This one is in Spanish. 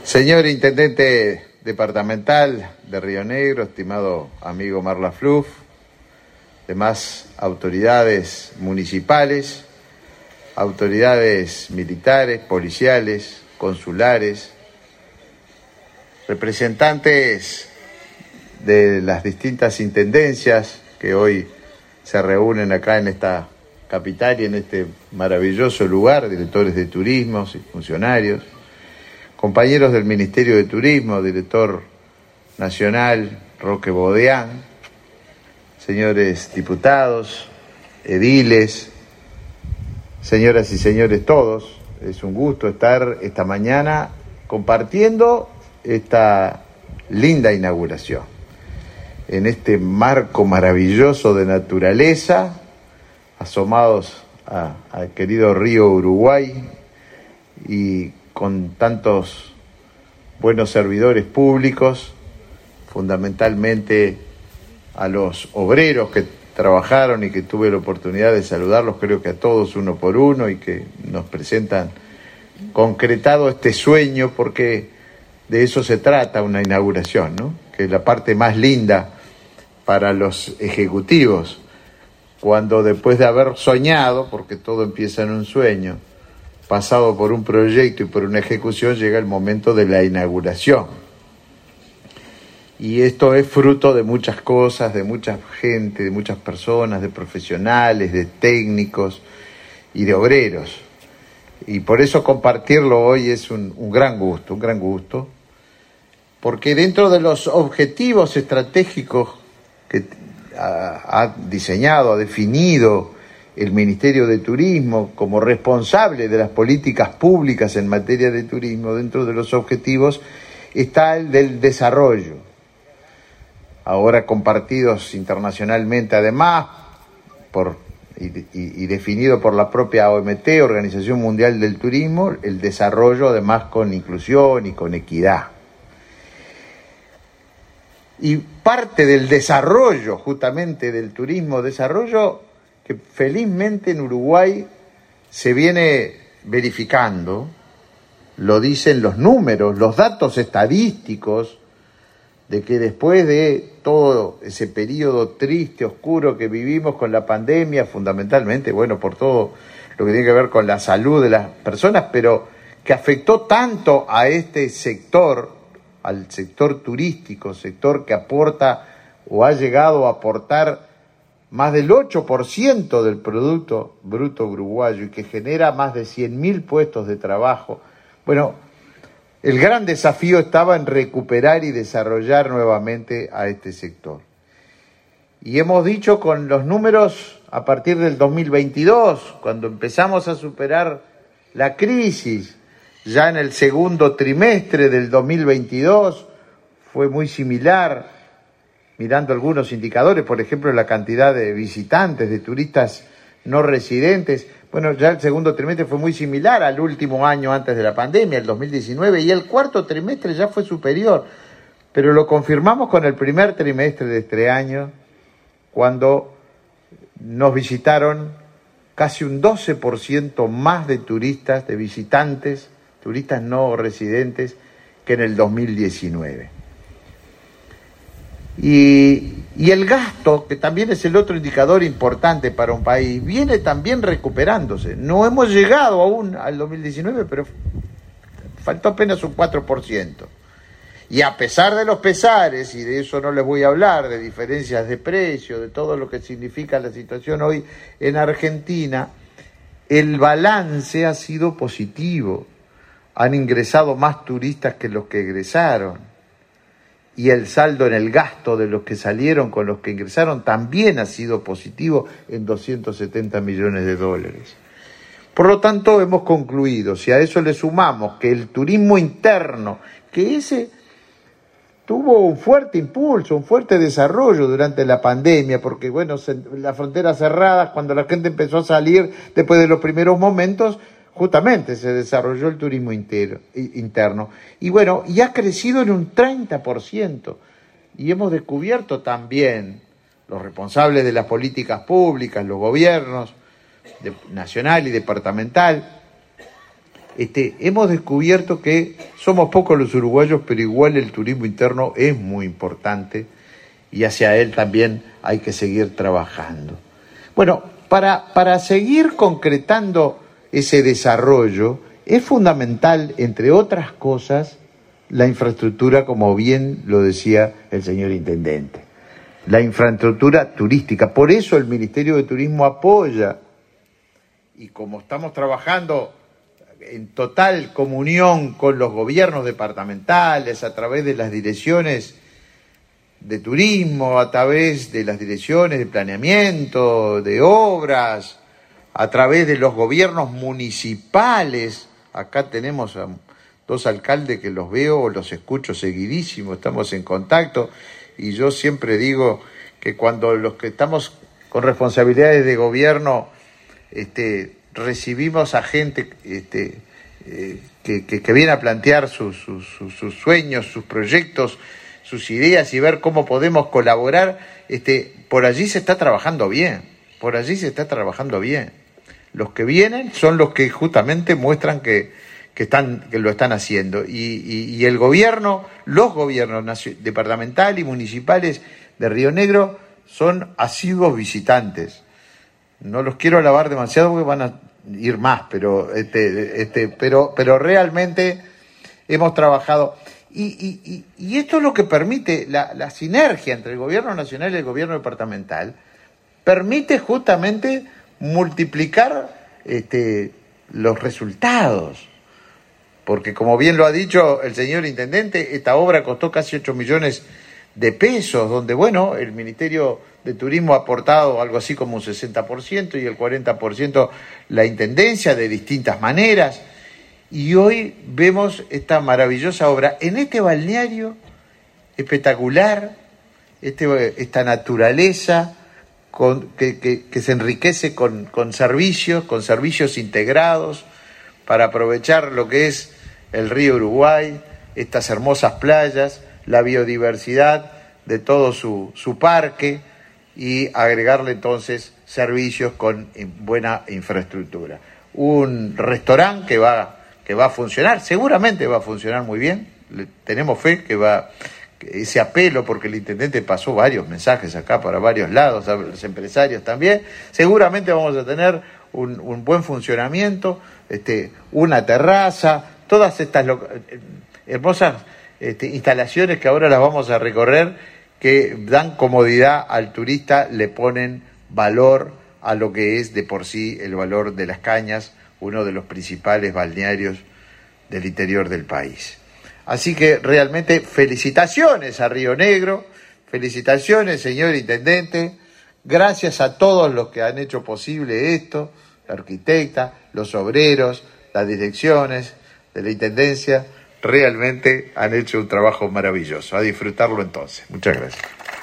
Señor Intendente Departamental de Río Negro, estimado amigo Marla Fluff, demás autoridades municipales, autoridades militares, policiales, consulares, representantes de las distintas intendencias que hoy se reúnen acá en esta capital y en este maravilloso lugar, directores de turismo y funcionarios, compañeros del Ministerio de Turismo, director nacional Roque Bodeán, señores diputados, ediles, señoras y señores todos, es un gusto estar esta mañana compartiendo esta linda inauguración en este marco maravilloso de naturaleza, asomados al querido río Uruguay y con tantos buenos servidores públicos, fundamentalmente a los obreros que trabajaron y que tuve la oportunidad de saludarlos, creo que a todos uno por uno, y que nos presentan concretado este sueño, porque de eso se trata una inauguración, ¿no? Que es la parte más linda para los ejecutivos, cuando después de haber soñado, porque todo empieza en un sueño, pasado por un proyecto y por una ejecución, llega el momento de la inauguración. Y esto es fruto de muchas cosas, de mucha gente, de muchas personas, de profesionales, de técnicos y de obreros. Y por eso compartirlo hoy es un gran gusto, porque dentro de los objetivos estratégicos que ha diseñado, ha definido el Ministerio de Turismo como responsable de las políticas públicas en materia de turismo, dentro de los objetivos está el del desarrollo, ahora compartidos internacionalmente además y definido por la propia OMT, Organización Mundial del Turismo, el desarrollo además con inclusión y con equidad. Y parte del desarrollo justamente del turismo, desarrollo que felizmente en Uruguay se viene verificando, lo dicen los números, los datos estadísticos, de que después de todo ese periodo triste, oscuro que vivimos con la pandemia, fundamentalmente, bueno, por todo lo que tiene que ver con la salud de las personas, pero que afectó tanto a este sector, al sector turístico, sector que aporta o ha llegado a aportar más del 8% del Producto Bruto Uruguayo y que genera más de 100.000 puestos de trabajo. Bueno, el gran desafío estaba en recuperar y desarrollar nuevamente a este sector. Y hemos dicho con los números a partir del 2022, cuando empezamos a superar la crisis, ya en el segundo trimestre del 2022 fue muy similar, mirando algunos indicadores, por ejemplo, la cantidad de visitantes, de turistas no residentes. Bueno, ya el segundo trimestre fue muy similar al último año antes de la pandemia, el 2019, y el cuarto trimestre ya fue superior. Pero lo confirmamos con el primer trimestre de este año, cuando nos visitaron casi un 12% más de turistas, de visitantes, turistas no residentes, que en el 2019. Y el gasto, que también es el otro indicador importante para un país, viene también recuperándose. No hemos llegado aún al 2019, pero faltó apenas un 4%. Y a pesar de los pesares, y de eso no les voy a hablar, de diferencias de precio, de todo lo que significa la situación hoy en Argentina, el balance ha sido positivo. Han ingresado más turistas que los que egresaron. Y el saldo en el gasto de los que salieron con los que ingresaron también ha sido positivo en $270 millones. Por lo tanto, hemos concluido, si a eso le sumamos que el turismo interno, que ese tuvo un fuerte impulso, un fuerte desarrollo durante la pandemia, porque bueno, las fronteras cerradas, cuando la gente empezó a salir después de los primeros momentos, justamente se desarrolló el turismo interno. Y bueno, y ha crecido en un 30%. Y hemos descubierto también, los responsables de las políticas públicas, los gobiernos nacional y departamental, hemos descubierto que somos pocos los uruguayos, pero igual el turismo interno es muy importante y hacia él también hay que seguir trabajando. Bueno, para seguir concretando ese desarrollo es fundamental, entre otras cosas, la infraestructura, como bien lo decía el señor intendente, la infraestructura turística. Por eso el Ministerio de Turismo apoya, y como estamos trabajando en total comunión con los gobiernos departamentales, a través de las direcciones de turismo, a través de las direcciones de planeamiento, de obras, a través de los gobiernos municipales. Acá tenemos a 2 alcaldes que los veo o los escucho seguidísimo, estamos en contacto, y yo siempre digo que cuando los que estamos con responsabilidades de gobierno recibimos a gente que viene a plantear sus sueños, sus proyectos, sus ideas y ver cómo podemos colaborar, por allí se está trabajando bien, por allí se está trabajando bien. Los que vienen son los que justamente muestran que lo están haciendo, y el gobierno, los gobiernos departamental y municipales de Río Negro son asiduos visitantes. No los quiero alabar demasiado porque van a ir más, pero realmente hemos trabajado. Y esto es lo que permite, la sinergia entre el gobierno nacional y el gobierno departamental, permite justamente multiplicar los resultados. Porque como bien lo ha dicho el señor intendente, esta obra costó casi 8 millones de pesos, donde, bueno, el Ministerio de Turismo ha aportado algo así como un 60% y el 40% la Intendencia, de distintas maneras. Y hoy vemos esta maravillosa obra en este balneario espectacular, esta naturaleza que se enriquece con servicios integrados para aprovechar lo que es el río Uruguay, estas hermosas playas, la biodiversidad de todo su parque, y agregarle entonces servicios con buena infraestructura. Un restaurante que va a funcionar, seguramente va a funcionar muy bien, tenemos fe que ese apelo, porque el intendente pasó varios mensajes acá para varios lados, a los empresarios también, seguramente vamos a tener un buen funcionamiento, una terraza, todas estas hermosas instalaciones que ahora las vamos a recorrer, que dan comodidad al turista, le ponen valor a lo que es de por sí el valor de Las Cañas, uno de los principales balnearios del interior del país. Así que realmente felicitaciones a Río Negro, felicitaciones, señor intendente, gracias a todos los que han hecho posible esto, la arquitecta, los obreros, las direcciones de la intendencia, realmente han hecho un trabajo maravilloso. A disfrutarlo entonces. Muchas gracias.